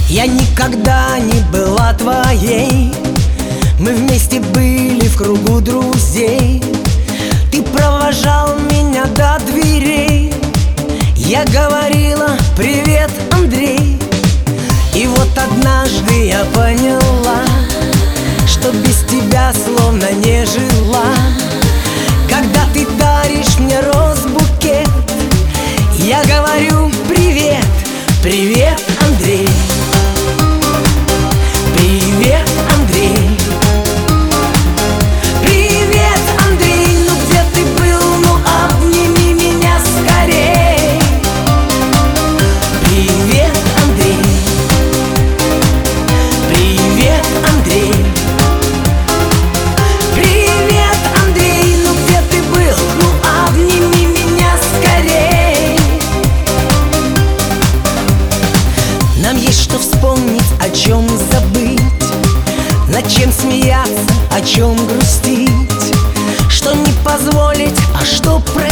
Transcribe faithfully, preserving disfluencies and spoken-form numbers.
Я никогда не была твоей. Мы вместе были в кругу друзей. Ты провожал меня до дверей. Я говорила: привет, Андрей. И вот однажды я поняла, что без тебя словно не жила. Когда ты даришь мне роз-букет, я говорю: привет, привет, Андрей. Привет, Андрей. Привет, Андрей. Ну где ты был? Ну обними меня скорей. Привет, Андрей. Привет, Андрей. Привет, Андрей. Ну где ты был? Ну обними меня скорей. Нам есть что вспомнить, о чем забыть, над чем смеяться, о чем грустить, что не позволить, а что простить.